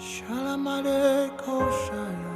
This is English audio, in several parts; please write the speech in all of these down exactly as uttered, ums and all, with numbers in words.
Shalamale koshaya.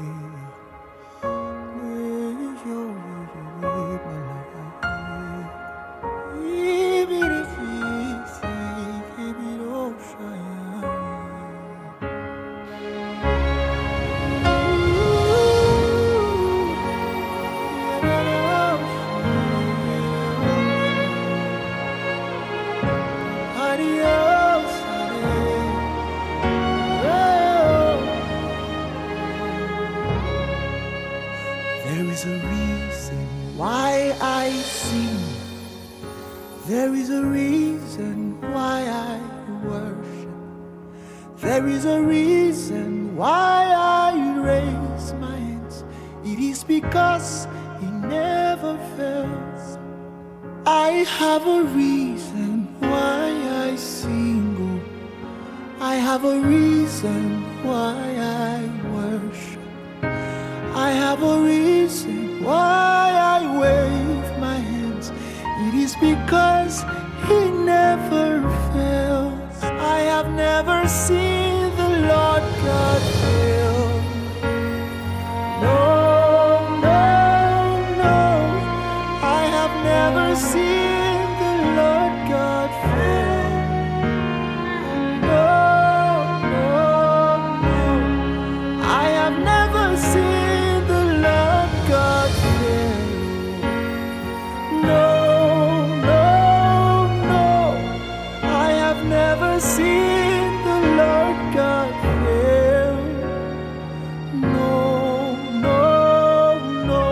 There is a reason why I sing. There is a reason why I worship. There is a reason why I raise my hands. It is because He never fails. I have a reason why I sing. Oh, I have a reason why I worship. I have a reason why I wave my hands. It is because He never fails. I have never seen the Lord God fail. No, no, no. I have never seen the Lord God fail. No, no, no. I have never seen God fail. No, no, no. I have never seen the Lord God fail. No, no, no.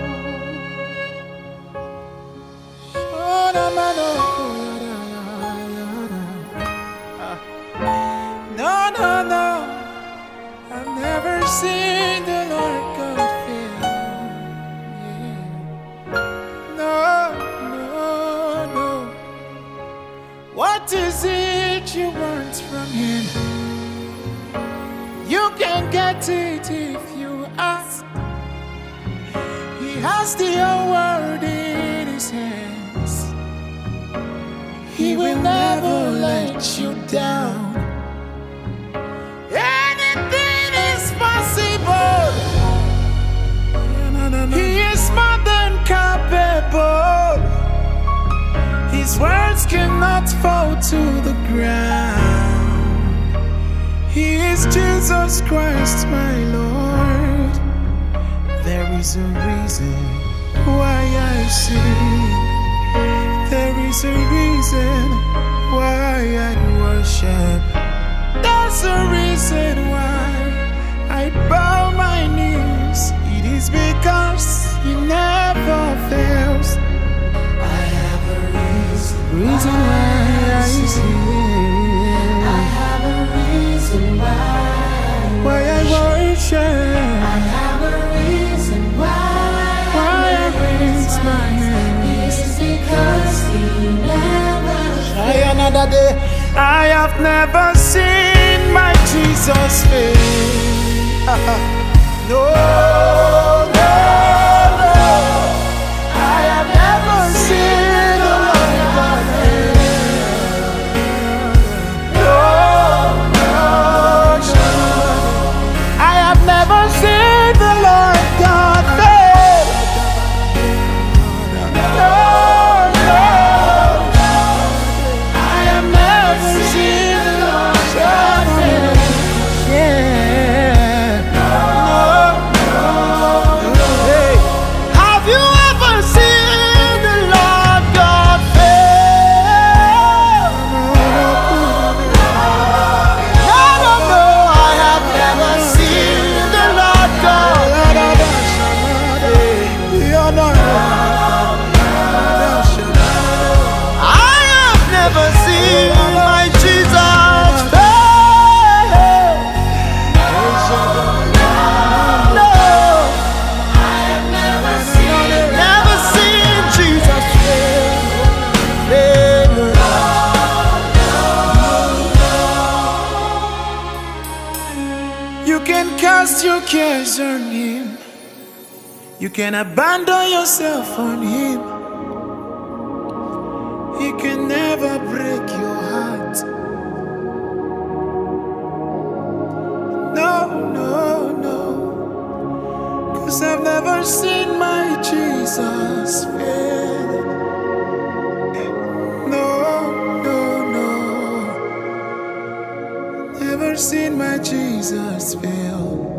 No, no, no. I've never seen the Lord God fail. What is it you want from Him? You can get it if you ask. He has the whole world in His hands. He will never let you down. Anything is possible. He is more than capable. His words cannot fall to the ground. He is Jesus Christ, my Lord. There is a reason why I sing. There is a reason why I worship. There's a reason why I bow my knees. It is because He never fails. Reason why I sing. I have a reason why Why I worship. I have a reason why Why I raise my hands. It's because He never Try another day. I have never seen my Jesus fail. No, no, no. I have never seen the Lord God fail. No, no, no. I have never seen the Lord God fail. No, no, no. I have never seen the Lord God fail. Yeah. No, no, no. Hey. Have you ever seen the Lord God fail? No, no, no. I have never seen the Lord God I have never seen my Jesus fail. No, I have never seen never seen Jesus fail. You can cast your cares on Him. You can abandon yourself on Him. He can never break your heart. seen my Jesus fail. No, no, no. Never seen my Jesus fail.